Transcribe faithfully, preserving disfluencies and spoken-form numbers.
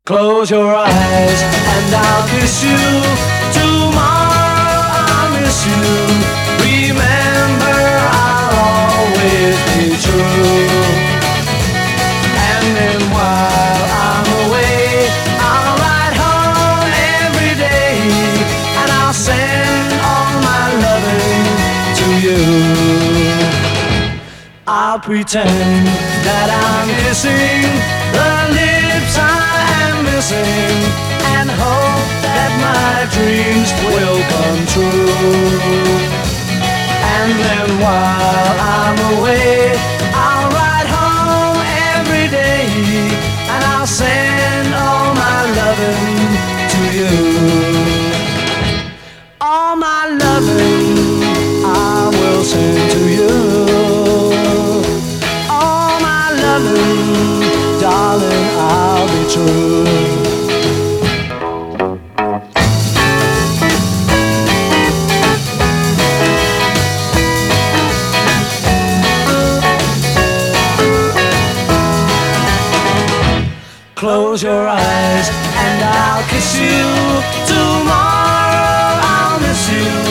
Close your eyes and I'll kiss you. Tomorrow I'll miss you. Remember, I'll always be true. And then while I'm away, I'll ride home every day, and I'll send all my loving to you. I'll pretend that I'm kissing the lips I am missing, and hope that my dreams will come true. And then while I'm away, I'll ride home every day, and I'll send all my loving to you. All my loving I will send to you. All my loving, darling, I'll be true. Close your eyes and I'll kiss you. Tomorrow I'll miss you.